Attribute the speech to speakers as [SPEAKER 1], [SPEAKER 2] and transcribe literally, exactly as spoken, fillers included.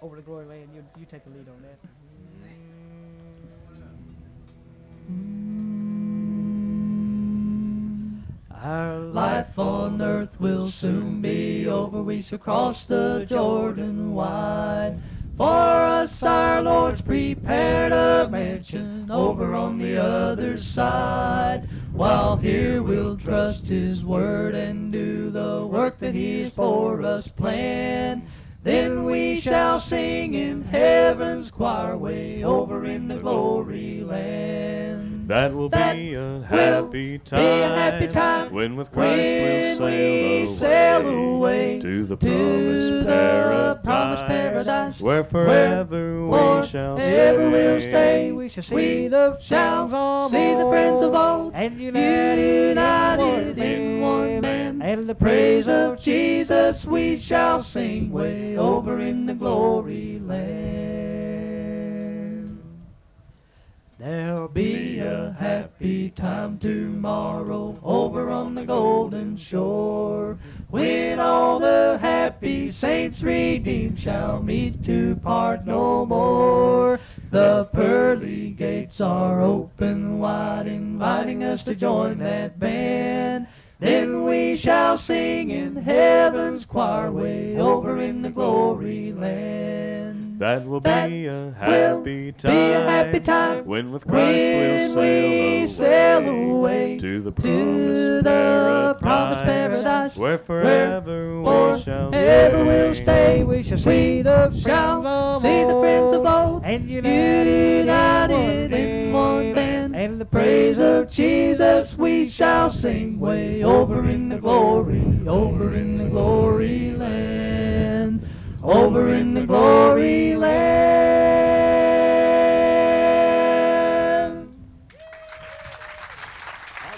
[SPEAKER 1] over the glory land. You you take the lead on that.
[SPEAKER 2] Our life on earth will soon be over. We shall cross the Jordan wide. For us our Lord's prepared a mansion over on the other side. While here we'll trust His word and do the work that He has for us planned. Then we shall sing in heaven's choir way over in the glory land.
[SPEAKER 3] That will
[SPEAKER 2] That
[SPEAKER 3] be a
[SPEAKER 2] will
[SPEAKER 3] happy time,
[SPEAKER 2] be a happy time
[SPEAKER 3] when with Christ
[SPEAKER 2] when
[SPEAKER 3] we'll
[SPEAKER 2] we
[SPEAKER 3] sail,
[SPEAKER 2] sail
[SPEAKER 3] away,
[SPEAKER 2] away
[SPEAKER 3] to the
[SPEAKER 2] to
[SPEAKER 3] promised
[SPEAKER 2] the
[SPEAKER 3] paradise,
[SPEAKER 2] promised paradise,
[SPEAKER 3] where forever
[SPEAKER 2] where
[SPEAKER 3] we shall
[SPEAKER 2] forever we'll
[SPEAKER 3] stay.
[SPEAKER 2] stay.
[SPEAKER 1] We shall see
[SPEAKER 2] We
[SPEAKER 1] the
[SPEAKER 2] shall
[SPEAKER 1] friends of
[SPEAKER 2] see the friends of old,
[SPEAKER 1] and united,
[SPEAKER 2] united
[SPEAKER 1] in
[SPEAKER 2] in one band.
[SPEAKER 1] And the
[SPEAKER 2] Praise of Jesus we shall sing way over in the glory land. There'll be a happy time tomorrow over on the golden shore, when all the happy saints redeemed shall meet to part no more. The pearly gates are open wide, inviting us to join that band. Then we shall sing in heaven's choir way over in the glory land.
[SPEAKER 3] That will
[SPEAKER 2] That
[SPEAKER 3] be a
[SPEAKER 2] will
[SPEAKER 3] happy time,
[SPEAKER 2] be a happy time
[SPEAKER 3] when with Christ
[SPEAKER 2] when
[SPEAKER 3] we'll
[SPEAKER 2] we
[SPEAKER 3] sail,
[SPEAKER 2] sail away
[SPEAKER 3] to the
[SPEAKER 2] to
[SPEAKER 3] promised
[SPEAKER 2] the
[SPEAKER 3] paradise,
[SPEAKER 2] promised paradise,
[SPEAKER 3] where forever
[SPEAKER 2] where
[SPEAKER 3] we shall
[SPEAKER 2] forever we'll
[SPEAKER 3] stay.
[SPEAKER 2] stay.
[SPEAKER 1] we shall see the
[SPEAKER 2] shall
[SPEAKER 1] friends of
[SPEAKER 2] see the friends of
[SPEAKER 1] old,
[SPEAKER 2] old,
[SPEAKER 1] and united,
[SPEAKER 2] united in one band.
[SPEAKER 1] And the
[SPEAKER 2] Praise of Jesus we shall sing way over in the glory, over in the glory land, over in the glory land.